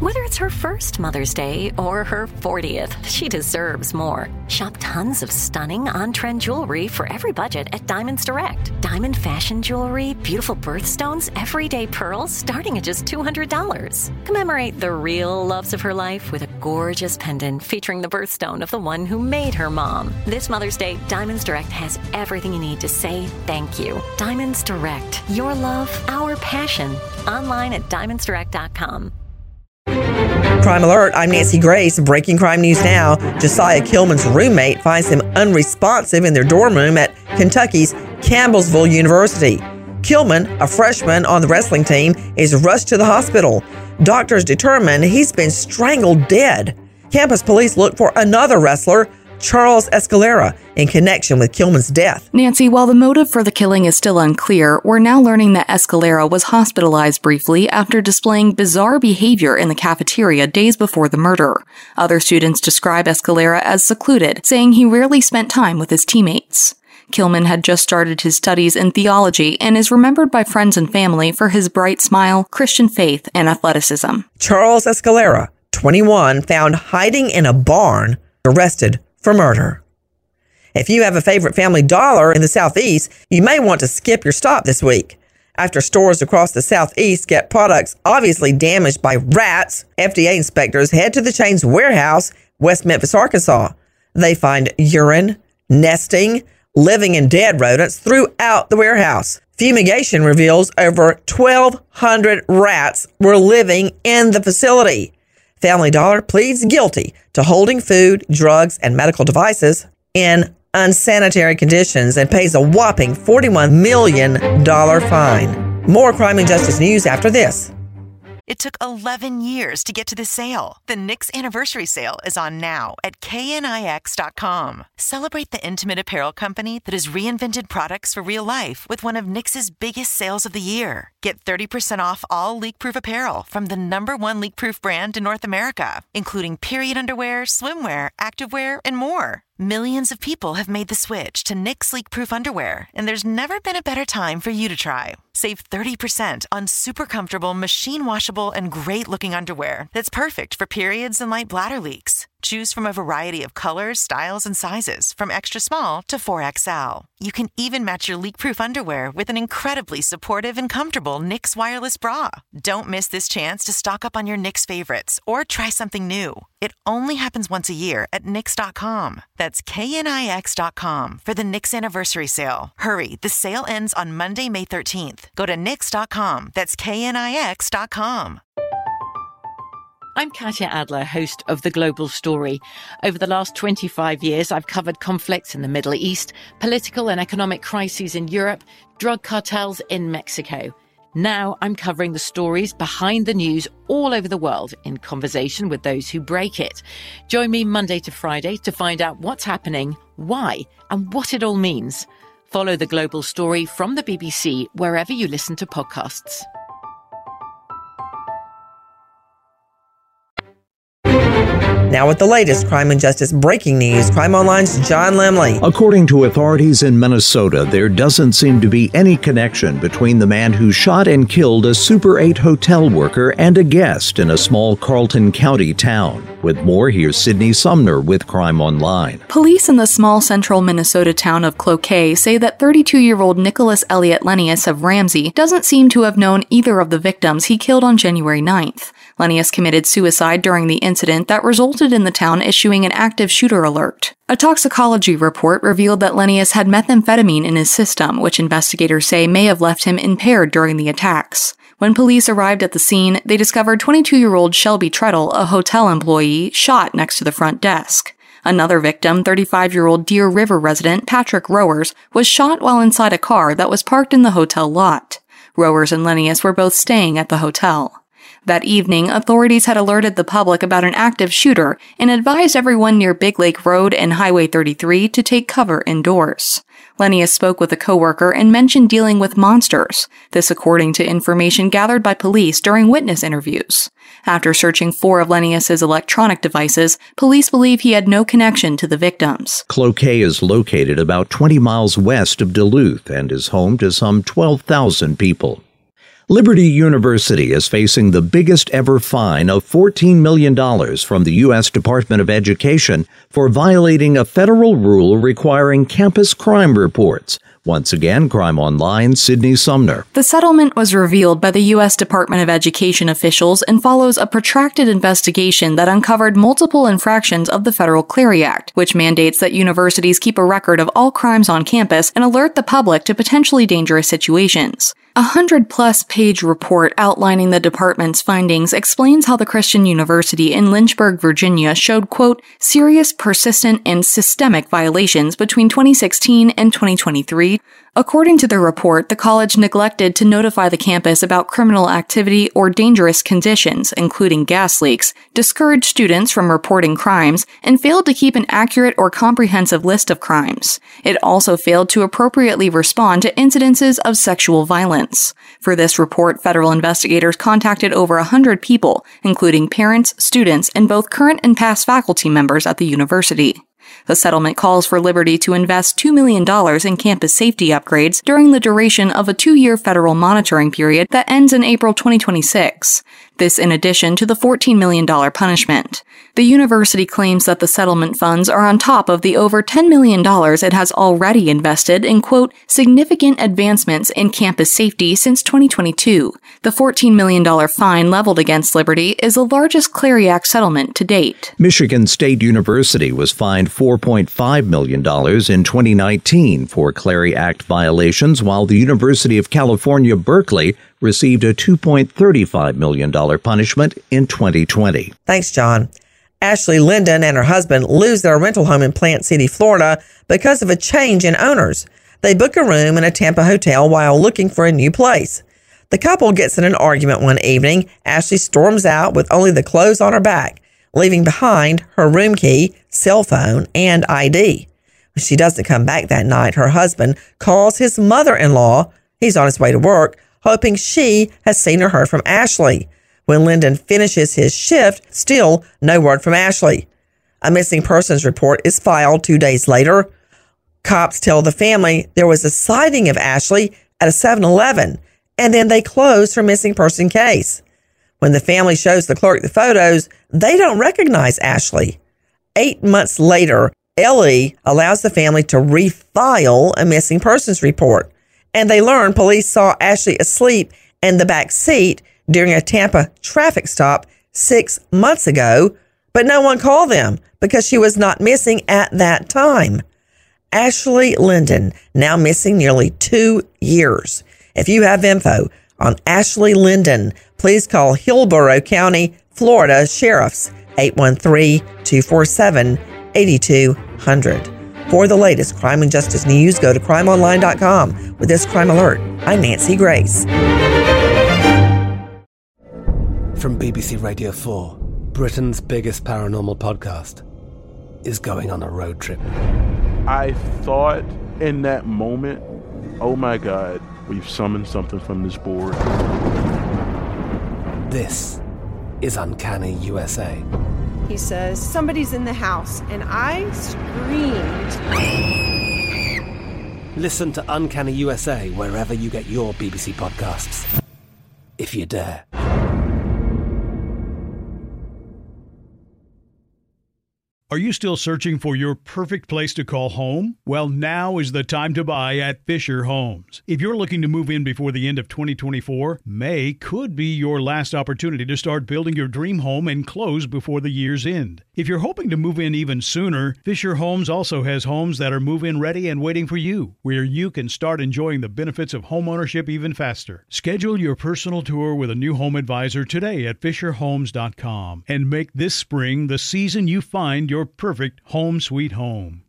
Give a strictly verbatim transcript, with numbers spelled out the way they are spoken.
Whether it's her first Mother's Day or her fortieth, she deserves more. Shop tons of stunning on-trend jewelry for every budget at Diamonds Direct. Diamond fashion jewelry, beautiful birthstones, everyday pearls starting at just two hundred dollars. Commemorate the real loves of her life with a gorgeous pendant featuring the birthstone of the one who made her mom. This Mother's Day, Diamonds Direct has everything you need to say thank you. Diamonds Direct. Your love, our passion. Online at diamonds direct dot com. Crime Alert, I'm Nancy Grace. Breaking crime news now. Josiah Kilman's roommate finds him unresponsive in their dorm room at Kentucky's Campbellsville University. Kilman, a freshman on the wrestling team, is rushed to the hospital. Doctors determine he's been strangled dead. Campus police look for another wrestler, Charles Escalera, in connection with Kilman's death. Nancy, while the motive for the killing is still unclear, we're now learning that Escalera was hospitalized briefly after displaying bizarre behavior in the cafeteria days before the murder. Other students describe Escalera as secluded, saying he rarely spent time with his teammates. Kilman had just started his studies in theology and is remembered by friends and family for his bright smile, Christian faith, and athleticism. Charles Escalera, twenty-one, found hiding in a barn, arrested for murder. If you have a favorite Family Dollar in the Southeast, you may want to skip your stop this week. After stores across the Southeast get products obviously damaged by rats, F D A inspectors head to the chain's warehouse, West Memphis, Arkansas. They find urine, nesting, living and dead rodents throughout the warehouse. Fumigation reveals over twelve hundred rats were living in the facility. Family Dollar pleads guilty to holding food, drugs, and medical devices in unsanitary conditions and pays a whopping forty-one million dollars fine. More crime and justice news after this. It took eleven years to get to this sale. The Knix Anniversary Sale is on now at K N I X dot com. Celebrate the intimate apparel company that has reinvented products for real life with one of Knix's biggest sales of the year. Get thirty percent off all leak-proof apparel from the number one leak-proof brand in North America, including period underwear, swimwear, activewear, and more. Millions of people have made the switch to Knix leak-proof underwear, and there's never been a better time for you to try. Save thirty percent on super comfortable, machine-washable, and great-looking underwear that's perfect for periods and light bladder leaks. Choose from a variety of colors, styles, and sizes, from extra small to four X L. You can even match your leak-proof underwear with an incredibly supportive and comfortable Knix wireless bra. Don't miss this chance to stock up on your Knix favorites or try something new. It only happens once a year at Knix dot com. That's K N I X dot com for the Knix Anniversary Sale. Hurry, the sale ends on Monday, May thirteenth. Go to Knix dot com. That's K N I X dot com. I'm Katya Adler, host of The Global Story. Over the last twenty-five years, I've covered conflicts in the Middle East, political and economic crises in Europe, drug cartels in Mexico. Now I'm covering the stories behind the news all over the world in conversation with those who break it. Join me Monday to Friday to find out what's happening, why, and what it all means. Follow The Global Story from the B B C wherever you listen to podcasts. Now with the latest crime and justice breaking news, Crime Online's John Lemley. According to authorities in Minnesota, there doesn't seem to be any connection between the man who shot and killed a Super eight hotel worker and a guest in a small Carlton County town. With more, here's Sydney Sumner with Crime Online. Police in the small central Minnesota town of Cloquet say that thirty-two-year-old Nicholas Elliott Lennius of Ramsey doesn't seem to have known either of the victims he killed on January ninth. Lennius committed suicide during the incident that resulted in the town issuing an active shooter alert. A toxicology report revealed that Lennius had methamphetamine in his system, which investigators say may have left him impaired during the attacks. When police arrived at the scene, they discovered twenty-two-year-old Shelby Treadle, a hotel employee, shot next to the front desk. Another victim, thirty-five-year-old Deer River resident Patrick Rowers, was shot while inside a car that was parked in the hotel lot. Rowers and Lennius were both staying at the hotel. That evening, authorities had alerted the public about an active shooter and advised everyone near Big Lake Road and Highway thirty-three to take cover indoors. Lennius spoke with a coworker and mentioned dealing with monsters, this according to information gathered by police during witness interviews. After searching four of Lennius's electronic devices, police believe he had no connection to the victims. Cloquet is located about twenty miles west of Duluth and is home to some twelve thousand people. Liberty University is facing the biggest ever fine of fourteen million dollars from the U S Department of Education for violating a federal rule requiring campus crime reports. Once again, Crime Online, Sydney Sumner. The settlement was revealed by the U S Department of Education officials and follows a protracted investigation that uncovered multiple infractions of the Federal Clery Act, which mandates that universities keep a record of all crimes on campus and alert the public to potentially dangerous situations. A hundred-plus page report outlining the department's findings explains how the Christian University in Lynchburg, Virginia showed, quote, serious, persistent, and systemic violations between twenty sixteen and twenty twenty-three. According to the report, the college neglected to notify the campus about criminal activity or dangerous conditions, including gas leaks, discouraged students from reporting crimes, and failed to keep an accurate or comprehensive list of crimes. It also failed to appropriately respond to incidences of sexual violence. For this report, federal investigators contacted over one hundred people, including parents, students, and both current and past faculty members at the university. The settlement calls for Liberty to invest two million dollars in campus safety upgrades during the duration of a two-year federal monitoring period that ends in April twenty twenty-six. This in addition to the fourteen million dollars punishment. The university claims that the settlement funds are on top of the over ten million dollars it has already invested in, quote, significant advancements in campus safety since twenty twenty-two. The fourteen million dollars fine leveled against Liberty is the largest Clery Act settlement to date. Michigan State University was fined four point five million dollars in twenty nineteen for Clery Act violations, while the University of California, Berkeley received a two point three five million dollars punishment in twenty twenty. Thanks, John. Ashley Linden and her husband lose their rental home in Plant City, Florida because of a change in owners. They book a room in a Tampa hotel while looking for a new place. The couple gets in an argument one evening. Ashley storms out with only the clothes on her back, leaving behind her room key, cell phone, and I D. When she doesn't come back that night, her husband calls his mother-in-law. He's on his way to work, hoping she has seen or heard from Ashley. When Linden finishes his shift, still no word from Ashley. A missing persons report is filed two days later. Cops tell the family there was a sighting of Ashley at a seven eleven, and then they closed her missing person case. When the family shows the clerk the photos, they don't recognize Ashley. Eight months later, L E allows the family to refile a missing persons report, and they learn police saw Ashley asleep in the back seat during a Tampa traffic stop six months ago, but no one called them because she was not missing at that time. Ashley Linden, now missing nearly two years. If you have info on Ashley Linden, please call Hillsborough County, Florida Sheriff's eight one three, two four seven, eight two zero zero. For the latest crime and justice news, go to crime online dot com. With this crime alert, I'm Nancy Grace. From B B C Radio four, Britain's biggest paranormal podcast is going on a road trip. I thought in that moment, oh my God, we've summoned something from this board. This is Uncanny U S A. He says, somebody's in the house, and I screamed. Listen to Uncanny U S A wherever you get your B B C podcasts, if you dare. Are you still searching for your perfect place to call home? Well, now is the time to buy at Fisher Homes. If you're looking to move in before the end of twenty twenty-four, May could be your last opportunity to start building your dream home and close before the year's end. If you're hoping to move in even sooner, Fisher Homes also has homes that are move-in ready and waiting for you, where you can start enjoying the benefits of homeownership even faster. Schedule your personal tour with a new home advisor today at fisher homes dot com and make this spring the season you find your perfect home sweet home.